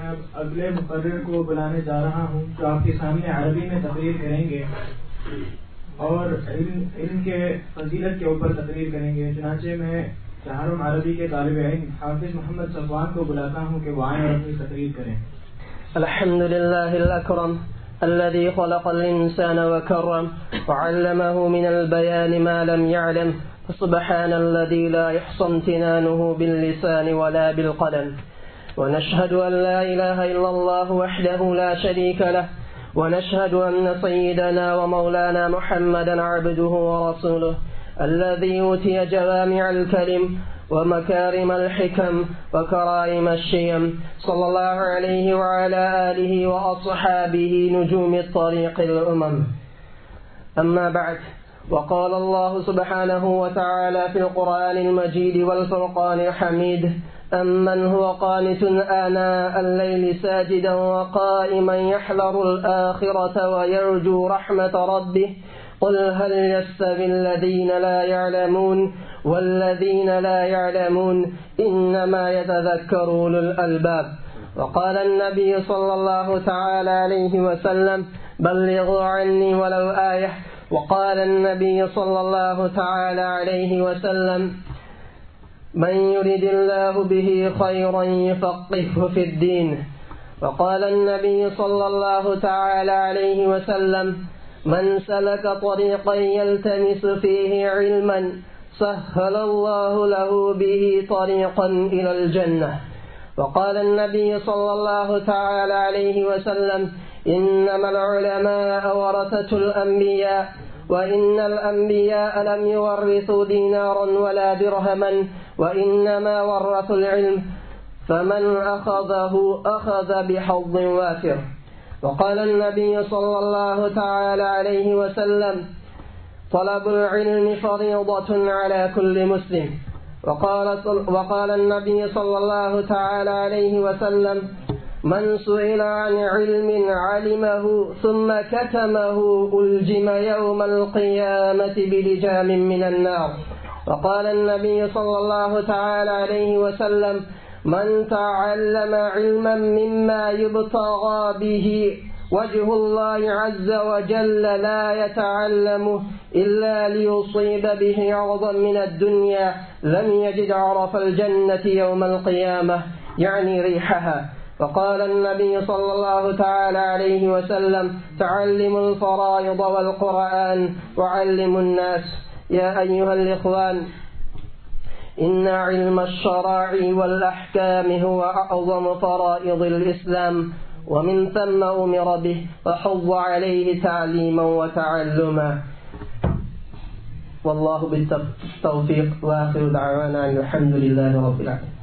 मैं अब अगले मुकर्रिर को बुलाने जा रहा हूँ जो आपके सामने अरबी में तकरीर करेंगे और इल्म के फजीलत के ऊपर तकरीर करेंगे। चुनांचे मैं चारों अरबी के तालिब इल्म हाफिज मोहम्मद सफवान को बुलाता हूँ कि वो आएं और अपनी तकरीर करें। अल्हम्दुलिल्लाहिल अकरम الذي خلق الإنسان وكرم وعلمه من البيان ما لم يعلم فسبحان الذي لا يحصى امتنانه باللسان ولا بالقلم. ونشهد أن لا إله إلا الله وحده لا شريك له، ونشهد أن سيدنا ومولانا محمدا عبده ورسوله الذي أوتي جوامع الكلم ومكارم الحكم وكرائم الشيم، صلى الله عليه وعلى آله وأصحابه نجوم الطريق الأمم. أما بعد، وقال الله سبحانه وتعالى في القرآن المجيد والفرقان الحميد: أمن هو قانت آناء الليل ساجدا وقائما يحذر الآخرة ويرجو رحمة ربه قل هل يستوي الذين لا يعلمون والذين لا يعلمون إنما يتذكر أولو الألباب. وقال النبي صلى الله تعالى عليه وسلم: بلغوا عني ولو آية. وقال النبي صلى الله تعالى عليه وسلم: من يرد الله به خيرا يفقهه في الدين. وقال النبي صلى الله تعالى عليه وسلم: من سلك طريقا يلتمس فيه علما سهل الله له به طريقا إلى الجنة. وقال النبي صلى الله تعالى عليه وسلم: إنما العلماء ورثة الأنبياء، وإن الأنبياء لم يورثوا دينارا ولا درهما وإنما ورثوا العلم، فمن أخذه أخذ بحظ وافر. وقال النبي صلى الله تعالى عليه وسلم: طلب العلم فريضة على كل مسلم. وقال النبي صلى الله تعالى عليه وسلم: من سئل عن علم علمه ثم كتمه ألجم يوم القيامة بلجام من النار. وقال النبي صلى الله تعالى عليه وسلم: من تعلم علما مما يبتغى به وجه الله عز وجل لا يتعلمه إلا ليصيب به عرضا من الدنيا لم يجد عرف الجنة يوم القيامة، يعني ريحها. وقال النبي صلى الله تعالى عليه وسلم: تعلموا الفرائض والقرآن وعلموا الناس. يا أيها الإخوان، إن علم الشرائع والأحكام هو أعظم فرائض الإسلام، ومن ثم أمر به وحض عليه تعليما وتعلما. والله بالتوفيق، وآخر دعوانا الحمد لله رب العالمين.